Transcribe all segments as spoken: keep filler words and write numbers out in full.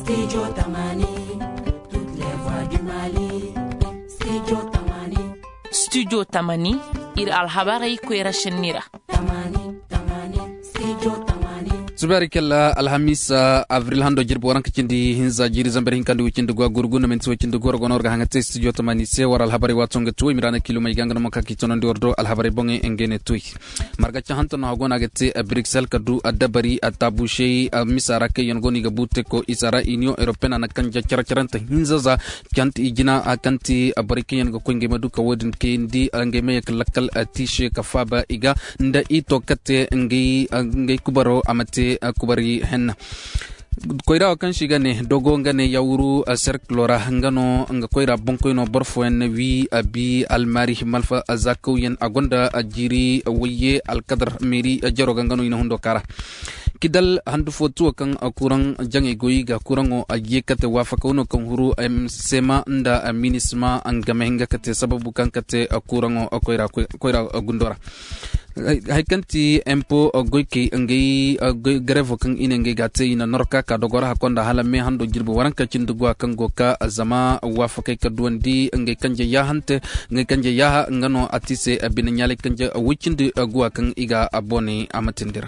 Studio Tamani, toutes les voix du Mali. Studio Tamani. Studio Tamani, ir alhabarai kwera shenira. Tamani, Tamani, Studio Tamani. Zubarikalla alhamisa avril hando jirbo waranka cindi hinza jiri zambar hinkandi wicindi gwa gurguna mensi wicindi gwa gonorga hangate studio tamani se war alhabari watonga tuwi mirana kiluma iganga namaka kitono ndi ordo alhabari bonge engene tuwi marga chahanto no hagona gete Bruxelles kadu adabari atabushe misara ke yongoni gabute ko isara Union Européenne na kanja characharanta hinza za kanti igina akanti abarike yanga kwenge maduka wodin kendi angeme yakalakal atishe kafaba iga nda ito kate ngi ngi kubaro amate kubari henna koira kan shiga ne dogo ngane yawuru cerclora ngano nga koira bonkoino borfo en wi abi almari malfa azako yen agonda ajiri wiye alqadar miri jaro ngano ina hundo kara kidal handu fotu kan kurang jangi goyi ga kurango ayekate wafaka uno kan huru sema nda minisma angamenga kate sababu kan kate kurango koira koira gundora haikanti empo goyke ngai grevo kan ine ngai gate ina norka ka dogora hakonda hala me hando jirbo waranka cindugwa kan goka azama wafaka ka duandi ngai kanje ya hante ngai kanje ya ngano atise abin nyale kanje wicindi gwa kan iga abone amatindira.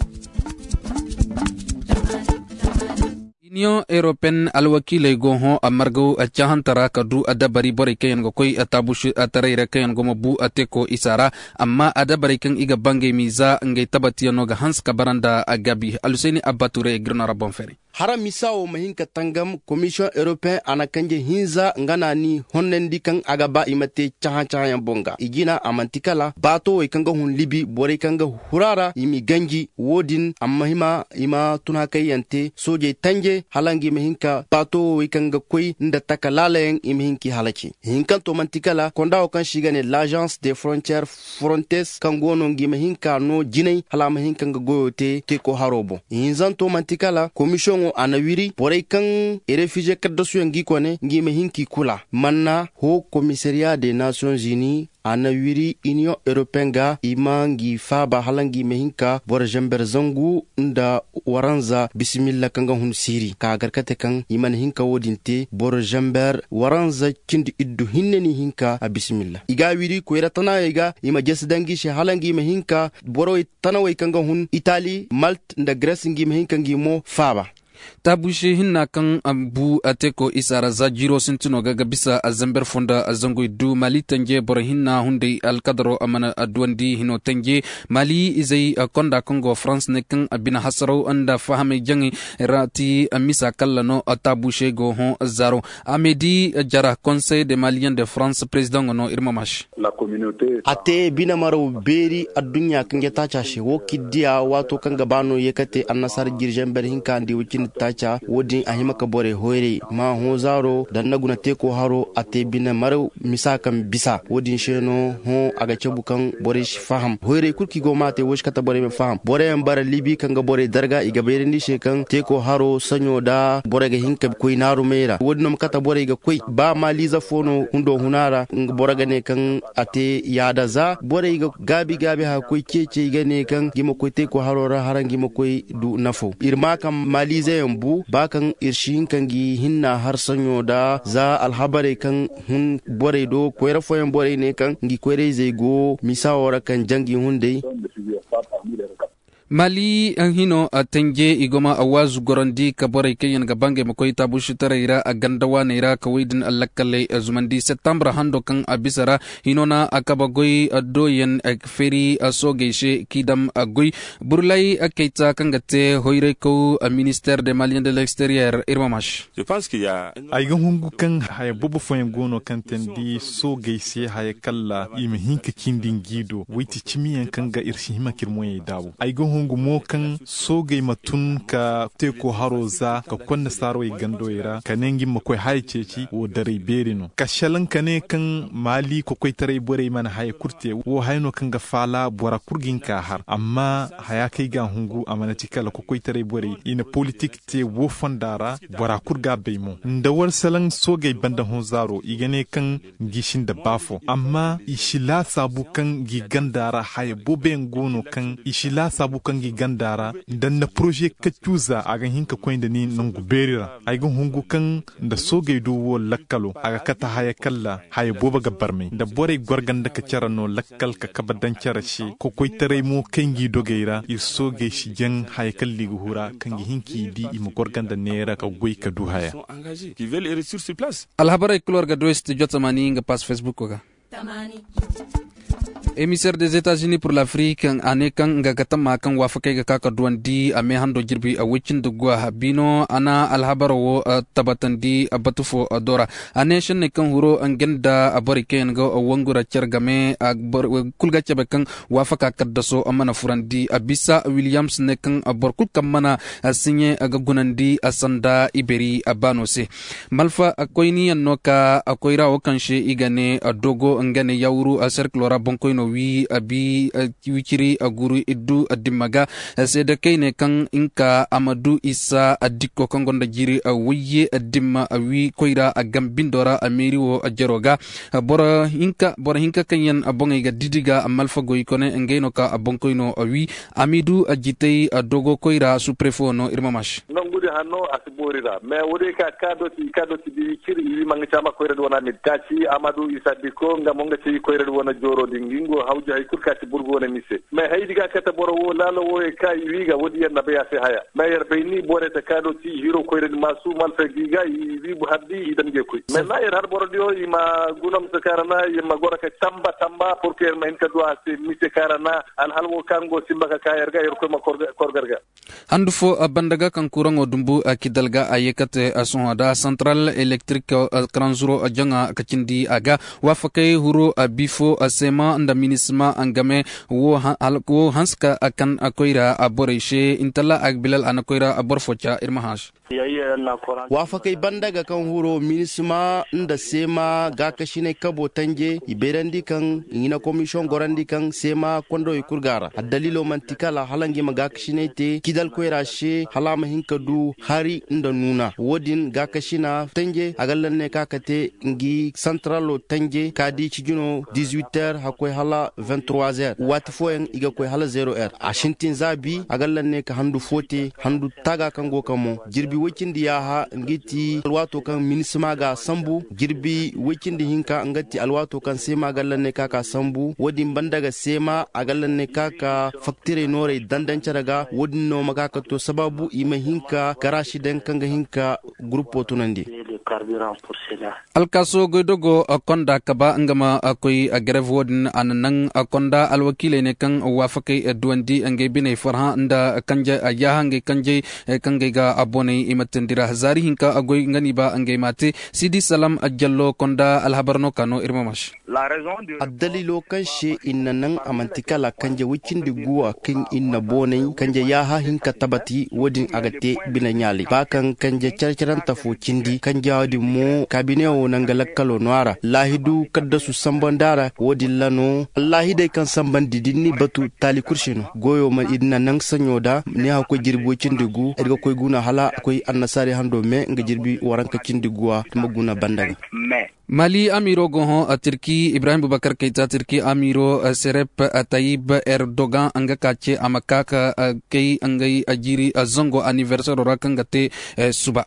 Union Européenne alwakile goho amargo achahantara kadu adabari bore kayan go koy atabush ataraira kayan go mabu ateko isara amma adabari kan iga bange miza ngai tabati no ga hans kabaranda agabi alusaini abature grona bonfere hara misao mahinka tangam Commission Européen anakanje hinza ngana ni honnendi kan agaba imate chaha chaha bonga igina amantikala bato e kanga hun libi bore kanga hurara imi ganji wodin amma hima ima tuna kayante soje tanje halangi mahinka bato e kanga koi nda takalalen imi hinki halachi hinkan to mantikala konda kan shigane l'agence des frontières Frontex kangono ngi mahinka no jinai hala mahinka goyote te ko harobo hinzan to mantikala Commission anawiri porai kan refugee kadda su yangi kone ngi me hinki kula manna ho commissariat des Nations Unies anawiri Union Européenne ga imangi faba halangi me hinka bor jamber zangu nda waranza bismillah kanga hun siri ka garkate kan iman hinka wodinte bor jamber waranza kindi iddu hinneni hinka a bismillah iga wiri ko era tana iga ima jesdangi she halangi me hinka boro tanawai kanga hun Italy Malte nda Greece ngi me hinka ngi mo faba tabushi hinna kan abu ateko isara za jiro sintuno gaga bisa azamber fonda azango du mali tanje bor hinna hunde alkadro amana adwandi hino tanje mali izai konda kongo France ne kan abina hasaro anda fahame jangi rati amisa kallano tabushi go hon zaro amedi jara conseil des maliens de France président no irmamash la communauté ate bina maro beri adunya kan geta chashi wokidia wato kan gabano yekate annasar jirjember hinka ndi wukin tacha wodin ahimaka bore hoire ma ho zaro dan naguna teko haro ate bina maro misakan bisa wodin sheno ho aga cebukan bore shi faham hoire kurki go mate wosh kata bore me faham bore en bara libi kan ga bore darga iga bere ndi shekan teko haro sanyo da bore ga hinka koy naru mera wodin kata bore ga koy ba maliza fono hundo hunara bore ga ne kan ate yada za bore ga gabi gabi ha koy kece ga ne kan gima koy teko haro ra harangi mo koy du nafo irma kan maliza yambu bakan irshin kangi hinna har sanyo da za alhabare kan hun bore do koyra foyen bore ne kan ngi koyre zai go misawara kan jangi hunde mali an hino atenge igoma awazu gorandi kabore kayen gabange makoy tabushi taraira agandawa neira kawaidin allakalle azumandi september hando kan abisara hinona akabagoy adoyen akferi asogeishe kidam agoy burlay akaita kangate hoire ko ministère des maliens de l'extérieur irmamash je pense qu'il y a ayga hungu kan hay bobo foyen gono kantendi sogeise hay kala imhinka kindin gido witi chimiyan kanga irshima kirmoye dawo ayga hungu mo kan sogay matun ka teko haroza ka konna saro e gandoira kanengi makoy hayceci wo dare berino ka shalan kane kan mali ko koy tare bore man hay kurte wo hayno kan ga fala bora kurgin ka har amma haya kai ga hungu amana tikala ko koy tare bore ina politique te wo fondara bora kurga beymo ndawar salan sogay banda honzaro igane kan gishin da bafo amma ishila sabu kan gi gandara hay boben gono kan ishila sabu kangi gandara dan na projet ka cuza aga hinka koinda ni nungu berira ay gun hungu kan da sogay do wo lakkalo aga kata haya kalla haya boba gabbarme da bore gorganda ka carano lakkal ka kabadan carashi ko koy tare mo kangi dogeira ir sogay shi jan haya kalli guhura kangi hinki di im gorganda nera ka goy ka du haya qui veulent réussir sur place. Alhabara iklor ga doest jotamani nga pas Facebook ga. Émissaire des États-Unis pour l'Afrique ane kan nga katama kan wafake ga kaka duandi ame hando jirbi a wicin dugwa bino ana alhabara wo tabatandi abatufo dora ane shanne kan huro an genda abariken ga wangura cergame kulga cebe kan wafaka kaddaso amana furandi abisa Williams ne kan aborkul kamana sinye aga gunandi asanda iberi abanose malfa akoyni annoka akoyra wakanshe igane dogo ngane yawru a cerclora bonkoyno wi abi wichiri aguru iddu adimaga seda kayne kan inka Amadou Issa adikko kan gonda jiri wiye adimma wi koyra agambindora amiriwo ajeroga bora inka bora hinka kanyen abonga ga didiga amalfa goy kone ngeno ka abonkoyno wi Amidou ajitei dogo koyra suprefo no irmamash nongudi hanno asiborira me wode ka kado ti kado ti wichiri wi manga chama koyra wona medkachi Amadou Issa dikko ngamonga ci koyra wona joro dingingo hawji hay kurkati burgo ne mise mais haydi ga kata boro wo lalo wo e kay wiga wodi yan nabe ase haya mais yer bayni bore ta kado ti hiro koyre masu mal fe giga wi bu haddi idan je koy mais na yer har boro dio ima gunam se karana yema gora ka tamba tamba pour que men ka do ase mise karana al halwo kango simbaka kayer ga yer ko ma korgarga handu fo bandaga kan kurango dumbu akidalga ayekate asonda central electrique kranzuro janga kacindi aga wafake huro bifo asema nda minisma angame wo halko hanska akan akoira aboreshe intala agbilal anakoira aborfocha irmahash wafakai bandaga kan huro minisma nda sema ga kashine kabo tanje iberandi kan ina commission gorandi kan sema kondo ikurgara dalilo mantikala halangi maga kashine te kidal koira she halama hinkadu hari nda nuna wodin ga kashina tanje agallanne kakate ngi centralo tanje kadi chijuno dix-huit heures hakoy hala vingt-trois heures watfo en iga koy hala zero heures ashintin zabi agallanne ka handu fote handu taga kango kamo jirbi wikindi yaha ngiti alwato kan minisma ga sambu girbi wikindi hinka ngati alwato kan sema gallanne kaka sambu wodin bandaga sema agallanne kaka faktire nore dandancharaga wodin no magaka to sababu ima hinka karashi den kanga hinka grupo tunandi alkaso godogo akonda kaba ngama akoy agreve wodin anang akonda alwakile ne kan wafake duandi ange bine farha nda kanja yaha nge kanje kange ga abone imatendira zari hinka agoy ngani ba ange mate sidi salam ajallo konda alhabarno kano irmamash la raison de adalilo kan she innan amantikala kanje wicindi guwa kin inna bonai kanje yaha hinka tabati wodin agate binanyali bakan kanje charcharan tafu cindi kanje wadi mo kabine o nangalakalo noara lahidu kadda su sambandara wodin lano allahide kan sambandi dinni batu tali kurshino goyo ma idna nang sanyoda ne ha ko jirbo cindi gu erga koy guna hala koy annasari hando me nga jirbi waranka cindi guwa maguna bandaga Mali amiro goho a Turki Ibrahim Boubacar Keita Turki amiro Serep Tayyip Erdogan anga kache amakaka kay angay ajiri zongo anniversaire rakangate suba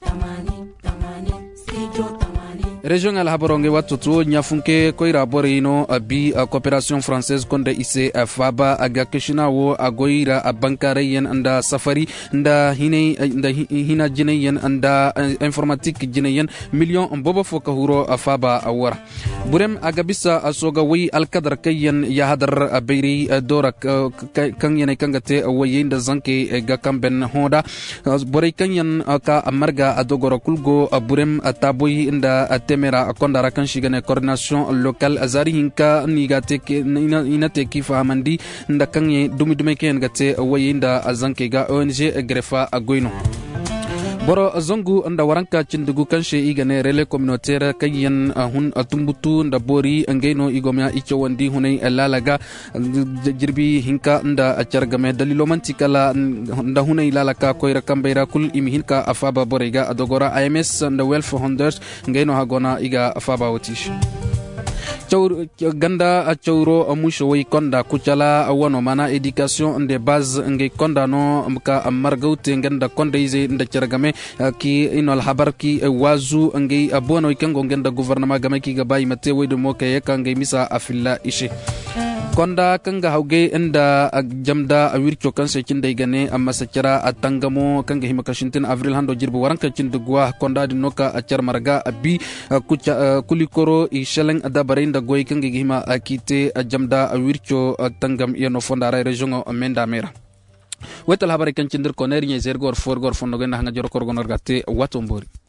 Région Alhabaronge watutu nyafunke koira borino abi coopération française konde ise faba aga kishina wo agoira bankare yen anda safari nda hine nda hina jine yen anda informatique jine yen million bobo foka huro faba awara burem aga bisa asoga wi alkadar kayen ya hadar beiri dora kan yen kangate wayin da zanke ga kamben hoda boray kanyen ka amarga adogoro kulgo burem taboyi nda temera akondara kan shigane coordination locale azari hinka nigate ke ina te kifa amandi nda kanye dumi dumi ken gate wayinda azanke ga O N G grefa agoino boro zongu nda waranka cindugu kanshe igane relais communautaire kayen hun atumbutu nda bori ngeno igomya icho wandi hunay lalaga jirbi hinka nda achargame dalilo mantikala nda hunay lalaka koira kambeira kul imi hinka afaba borega adogora I M S nda Wealth Founders ngeno hagona iga afaba otish ganda a chawro musho way konda kuchala wano mana education de base nge konda no ka margaute ngenda konda ize nda ceragame ki inol habar ki wazu nge abono ikango ngenda gouvernement game ki gabay mate way de moke yeka nge misa afilla ishi konda kanga hauge inda jamda awircho kanse cinde gane amma sakira atangamo kanga himakashintin avril hando jirbu waranka cindugwa konda dinoka acar marga abi kucha kulikoro ishaleng adabare da goy kanga gihima akite jamda awircho tangam yeno fondara region menda mera wetal habari kan cindir koner nye zergor forgor fondo gena hanga jor korgonor gatte watombori